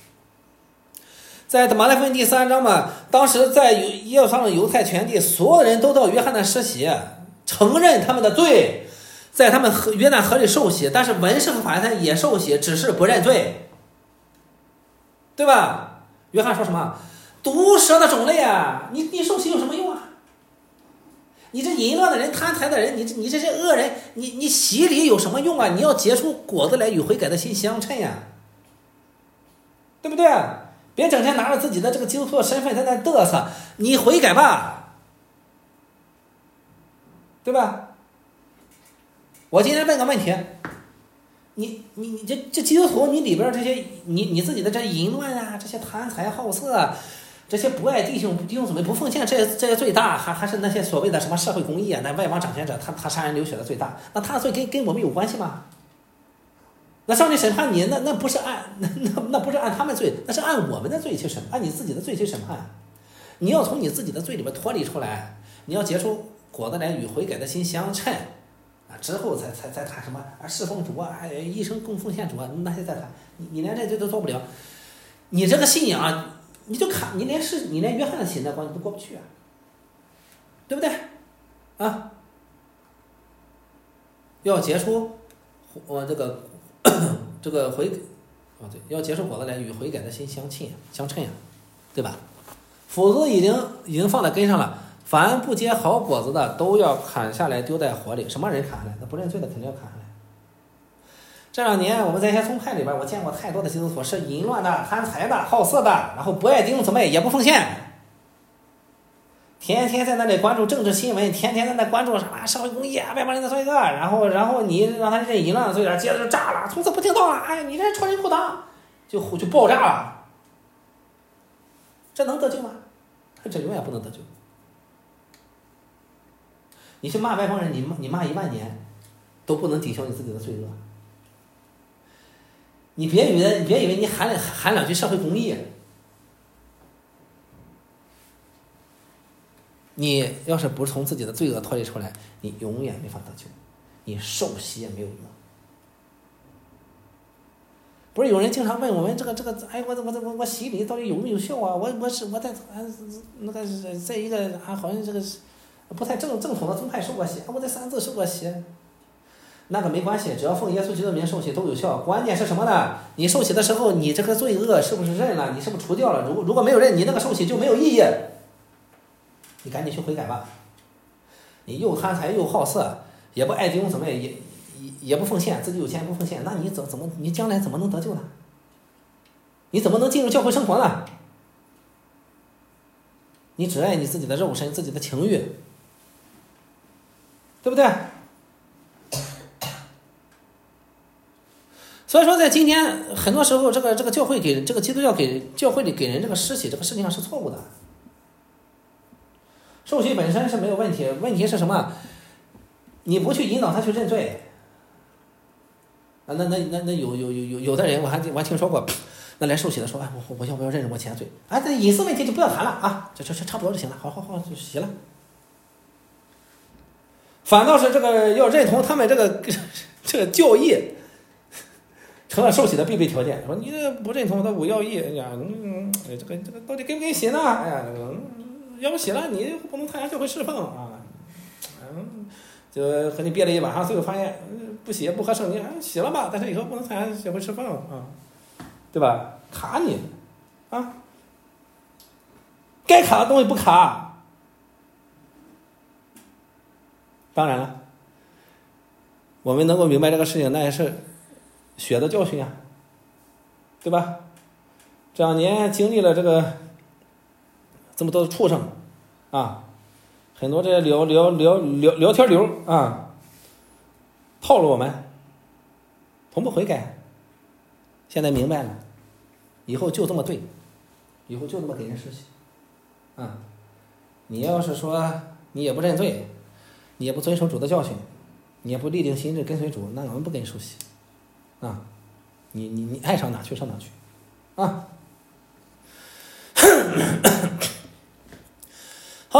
在马太福音第3章嘛，当时在耶路撒冷犹太全地，所有人都到约翰那施洗，承认他们的罪，在他们约旦河里受洗，但是文士和法利赛也受洗，只是不认罪，对吧？约翰说什么？毒蛇的种类啊，你受洗有什么用啊？你这淫乱的人、贪财的人，你这些恶人，你洗礼有什么用啊？你要结出果子来，与悔改的心相称呀，对不对？别整天拿着自己的这个基督徒的身份在那嘚瑟，你悔改吧，对吧？我今天问个问题，你这基督徒，你里边这些你自己的这淫乱啊，这些贪财好色啊，这些不爱弟兄姊妹不奉献，这些最大，还是那些所谓的什么社会公义啊，那外邦掌权者他杀人流血的最大，那他的罪跟我们有关系吗？那上帝审判你，那不是那不是按他们罪，那是按我们的罪去审，按你自己的罪去审判。你要从你自己的罪里边脱离出来，你要结出果子来，与悔改的心相称啊，之后才谈什么侍奉主啊，一生供奉献主啊，那些再谈。你连这都做不了，你这个信仰，你连约翰的信那关你都过不去啊，对不对？啊，要结出这个对，要结出果子来，与悔改的心相称呀，对吧？否则已经放在根上了。凡不结好果子的，都要砍下来丢在火里。什么人砍下来？那不认罪的肯定要砍下来。这2年我们在一些宗派里边，我见过太多的基督徒是淫乱的、贪财的、好色的，然后不爱弟兄姊妹，也不奉献，天天在那里关注政治新闻，天天在那关注什么社会公益啊，外邦人的罪恶，然后你让他认淫乱的罪了，接着就炸了，从此不听道了，哎，你这戳人裤裆，就爆炸了，这能得救吗？这永远不能得救。你去骂外邦人，你骂1万年，都不能抵消你自己的罪恶。你别以为你喊2句社会公益，你要是不从自己的罪恶脱离出来，你永远没法得救，你受洗也没有用。不是有人经常问我们这个，哎，我洗礼到底有没有效啊？我在那个在一个好像这个不太正统的宗派受过洗，我在3字受过洗，那个没关系，只要奉耶稣基督的名受洗都有效。关键是什么呢？你受洗的时候，你这个罪恶是不是认了？你是不是除掉了？如果没有认，你那个受洗就没有意义。你赶紧去悔改吧。你又贪财又好色，也不爱弟兄姊妹，也不奉献，自己有钱不奉献，那你将来怎么能得救呢？你怎么能进入教会生活呢？你只爱你自己的肉身，自己的情欲，对不对？所以说，在今天很多时候，这个教会给这个基督教给教会里给人这个施洗这个事情上是错误的。受洗本身是没有问题，问题是什么？你不去引导他去认罪。那有的人我还听说过，那来受洗的时候，哎，我要不要认我前罪？哎，这隐私问题就不要谈了啊，这差不多就行了，好就洗了。反倒是这个要认同他们这个教义，成了受洗的必备条件。说你不认同他5要义，哎呀，这个到底给不给洗呢？哎呀，要不洗了，你不能参加教会侍奉啊。就和你憋了一晚上，最后发现不洗不合圣经，洗了吧，但是以后不能参加教会侍奉啊，对吧？卡你啊，该卡的东西不卡。当然了，我们能够明白这个事情，那也是血的教训啊，对吧？这2年经历了这么多的畜生啊，很多这聊天流啊，套路我们，从不悔改。现在明白了，以后就这么对，以后就这么给人施洗啊！你要是说你也不认罪，你也不遵守主的教训，你也不立定心志跟随主，那我们不给你受洗啊！你爱上哪去上哪去啊！好，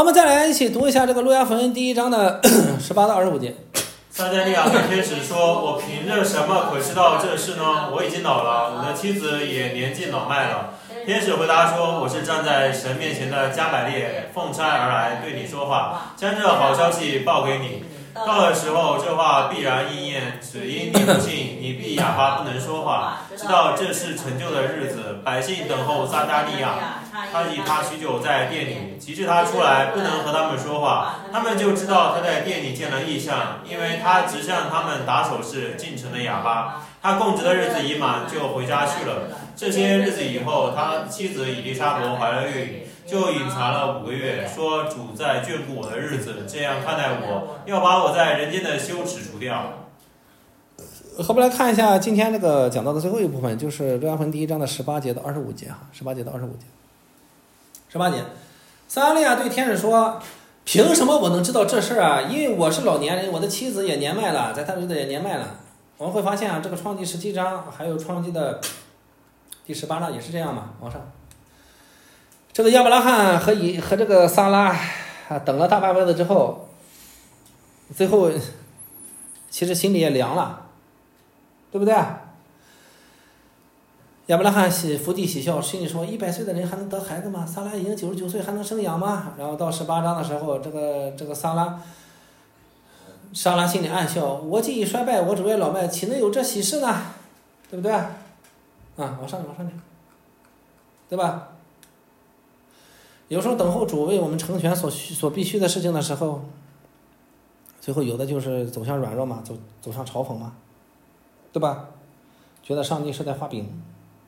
好，我们再来一起读一下这个路加福音第1章的18到25节。 撒迦利亚对天使说：“我凭着什么可知道这事呢？我已经老了，我的妻子也年纪老迈了。”天使回答说：“我是站在神面前的加百列，奉差而来对你说话，将这好消息报给你。到了时候，这话必然应验，只因你不信，你必哑巴不能说话。知道这是成就的日子，百姓等候撒迦利亚。他已他许久在店里，及至他出来，不能和他们说话，他们就知道他在店里见了异象，因为他直向他们打手势，竟成了哑巴。他供职的日子已满，就回家去了。这些日子以后，他妻子以利沙伯怀了孕，就隐藏了5个月，说主在眷顾我的日子，这样看待我，要把我在人间的羞耻除掉。 后面来看一下今天这个讲到的最后一部分，就是路加福音第1章的18节到25节18节到25节。18节，撒迦利亚对天使说：“凭什么我能知道这事啊？因为我是老年人，我的妻子也年迈了，在他日子也年迈了。”我们会发现这个创记17章还有创记的第18章也是这样嘛，往上。这个亚伯拉罕和这个撒拉等了大半辈子之后，最后其实心里也凉了，对不对？亚伯拉罕伏地喜笑，心里说：100岁的人还能得孩子吗？撒拉已经99岁，还能生养吗？然后到18章的时候，这个撒拉心里暗笑：我既已衰败，我主也老迈，岂能有这喜事呢？对不对？往上点，对吧？有时候等候主为我们成全所必须的事情的时候，最后有的就是走向软弱嘛，走向嘲讽嘛，对吧？觉得上帝是在画饼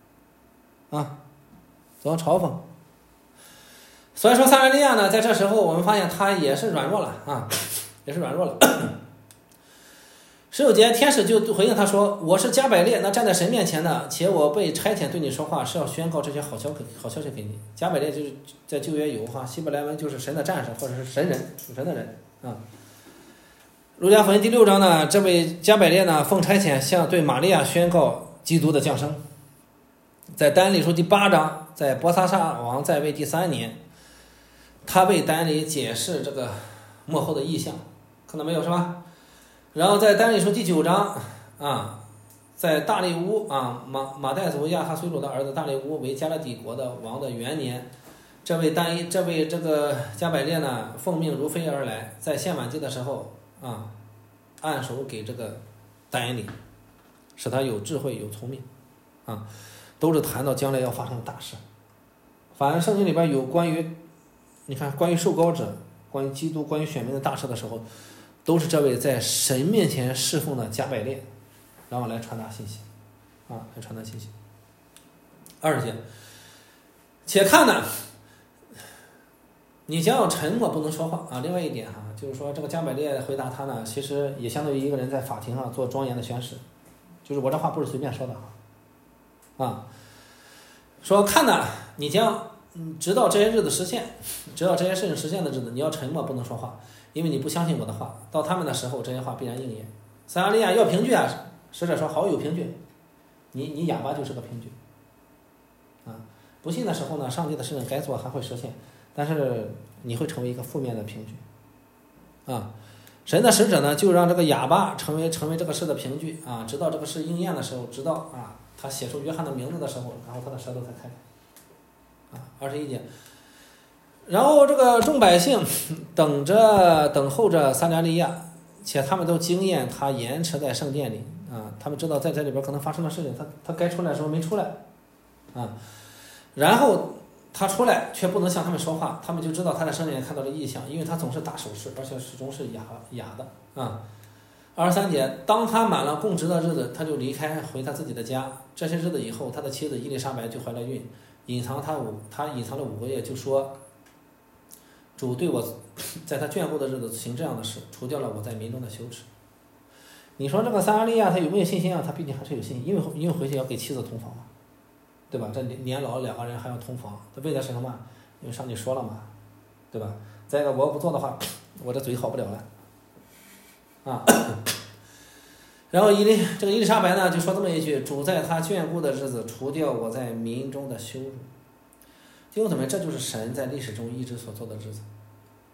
走向嘲讽。所以说撒迦利亚呢，在这时候我们发现他也是软弱了也是软弱了。19节，天使就回应他说：“我是加百列，那站在神面前的，且我被差遣对你说话，是要宣告这些好消息给你。”加百列就是在旧约有希伯来文就是神的战士，或者是神人，属神的人路加福音第6章呢，这位加百列呢，奉差遣向对玛利亚宣告基督的降生。在但以理书第8章，在波撒沙王在位第3年，他为但以理解释这个幕后的意象，看到没有，是吧？然后在但以理书第9章在大利乌马代族亚哈随鲁的儿子大利乌为加勒底国的王的元年，这位这个加百列呢，奉命如飞而来，在献晚祭的时候按手给这个但以理，使他有智慧有聪明都是谈到将来要发生的大事。反正圣经里边有关于受膏者、关于基督、关于选民的大事的时候，都是这位在神面前侍奉的加百列，然后来传达信息来传达信息。20节，且看呢，你将要沉默不能说话另外一点就是说这个加百列回答他呢，其实也相当于一个人在法庭上做庄严的宣誓，就是我这话不是随便说的说看呢，你将直到这些日子实现，直到这些事情实现的日子，你要沉默不能说话，因为你不相信我的话，到他们的时候，这些话必然应验。撒迦利亚要凭据使者说好有凭据，你哑巴就是个凭据不信的时候呢，上帝的事情该做还会实现，但是你会成为一个负面的凭据神的使者呢，就让这个哑巴成为这个事的凭据直到这个事应验的时候，直到他写出约翰的名字的时候，然后他的舌头才开21节，然后这个众百姓等候着撒迦利亚，且他们都惊艳他延迟在圣殿里他们知道在这里边可能发生的事情，他该出来的时候没出来然后他出来却不能向他们说话，他们就知道他在圣殿看到了异象，因为他总是打手势，而且始终是哑的23节，当他满了供职的日子，他就离开回他自己的家。这些日子以后，他的妻子伊丽莎白就怀了孕，隐藏了5个月，就说主对我在他眷顾的日子行这样的事，除掉了我在民中的羞耻。你说这个撒迦利亚他有没有信心他毕竟还是有信心，因为回去要给妻子同房嘛，对吧？这年老2个人还要同房，这为的是什么？因为上帝说了嘛，对吧？再一个我不做的话，我这嘴好不了了然后这个伊丽莎白呢就说这么一句：主在他眷顾的日子，除掉我在民中的羞辱。弟兄姊妹，这就是神在历史中一直所做的日子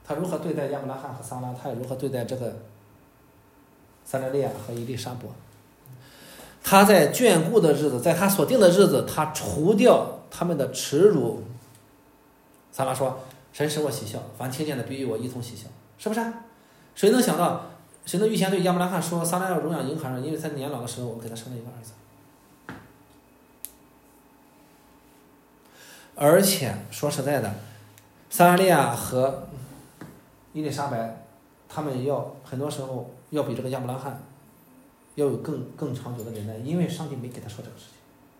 他如何对待亚伯拉罕和撒拉，他也如何对待这个撒拉利亚和伊丽莎伯。他在眷顾的日子，在他所定的日子，他除掉他们的耻辱。撒拉说：“神使我喜笑，凡听见的必与我一同喜笑。”是不是？谁能想到，谁能预先对亚伯拉罕说，撒拉要荣养婴孩，因为他年老的时候，我给他生了一个儿子。而且说实在的，撒拉利亚和伊丽莎白，他们很多时候要比这个亚伯拉罕要有更长久的忍耐，因为上帝没给他说这个事情。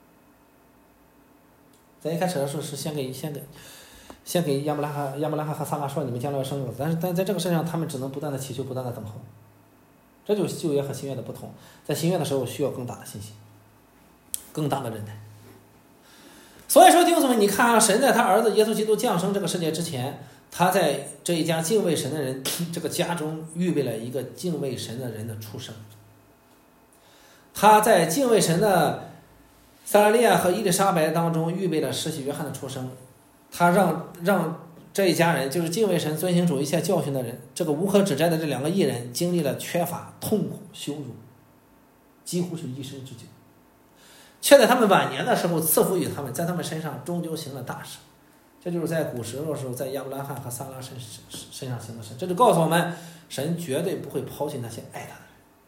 在一开始的时候是先给亚伯拉罕和撒拉说你们将来要生儿子，但在这个事上他们只能不断的祈求，不断的等候。这就是旧约和新约的不同，在新约的时候需要更大的信心，更大的忍耐。所以说弟兄姊妹，你看啊，神在他儿子耶稣基督降生这个世界之前，他在这一家敬畏神的人这个家中预备了一个敬畏神的人的出生。他在敬畏神的撒拉利亚和伊丽莎白当中预备了施洗约翰的出生。他让这一家人，就是敬畏神、遵行主一切教训的人，这个无可指摘的这两个义人，经历了缺乏、痛苦、羞辱，几乎是一生之久，却在他们晚年的时候赐福于他们，在他们身上终究行了大事。这就是在古时候的时候，在亚伯拉罕和撒拉身上行的事。这就告诉我们，神绝对不会抛弃那些爱他的人。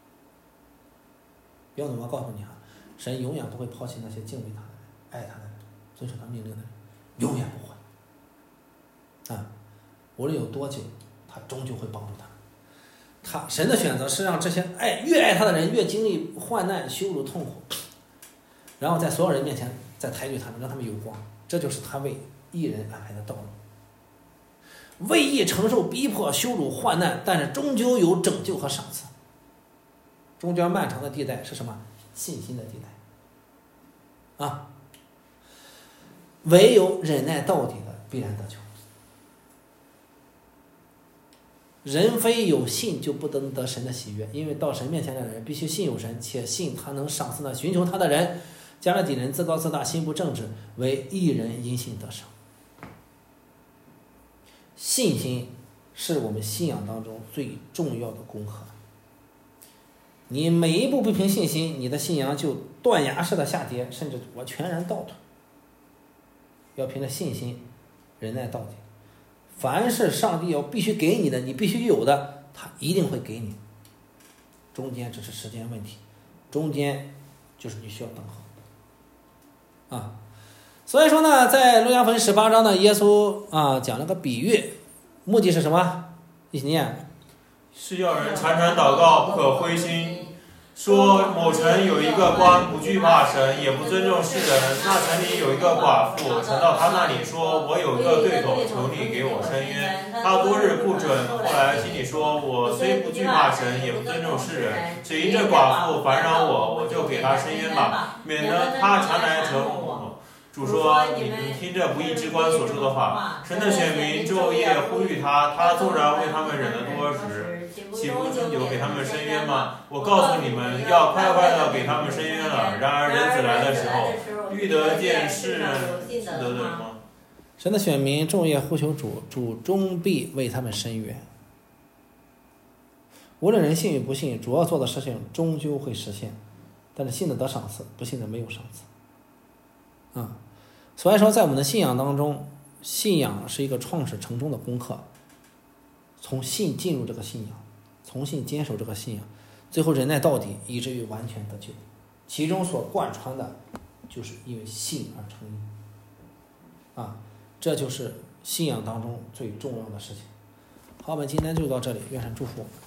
不要怎么告诉你啊，神永远不会抛弃那些敬畏他的人、爱他的人、遵守他命令的人，永远不会。无论有多久，他终究会帮助他。神的选择是让这些越爱他的人越经历患难、羞辱、痛苦，然后在所有人面前再抬举他们，让他们有光。这就是他为义人安排的道路。为义承受逼迫、羞辱、患难，但是终究有拯救和赏赐。中间漫长的地带是什么？信心的地带。唯有忍耐到底的，必然得救。人非有信就不能得神的喜悦，因为到神面前的人必须信有神，且信他能赏赐那寻求他的人。加勒底人自高自大，心不正直，为义人因信得生。信心是我们信仰当中最重要的功课。你每一步不凭信心，你的信仰就断崖式的下跌，甚至我全然倒退。要凭着信心忍耐到底。凡是上帝必须给你的，你必须有的，他一定会给你。中间只是时间问题，中间就是你需要等候。所以说呢，在路加福音18章呢，耶稣讲了个比喻，目的是什么？一起念。 是要人常常祷告，不可灰心。说某城有一个官，不惧怕神，也不尊重世人。那城里有一个寡妇，曾到他那里说：“我有个对头，求你给我伸冤。”他多日不准，后来心里说：“我虽不惧怕神，也不尊重世人，只因这寡妇烦扰我，我就给他伸冤吧，免得他常来折磨我。”主说：“你们听着不义之官所说的话。神的选民昼夜呼吁他，他纵然为他们忍了多时，岂不终究给他们伸冤吗？我告诉你们，要快快的给他们伸冤了。然而人子来的时候，遇得见世人信得的人吗？” 神的选民昼夜呼求主，主终必为他们伸冤。无论人信与不信，主要做的事情终究会实现，但是信的得赏赐，不信的没有赏赐。所以说在我们的信仰当中，信仰是一个创始成终的功课。从信进入这个信仰，从信坚守这个信仰，最后忍耐到底，以至于完全得救。其中所贯穿的就是因为信而成义。这就是信仰当中最重要的事情。好，我们今天就到这里，愿神祝福我们。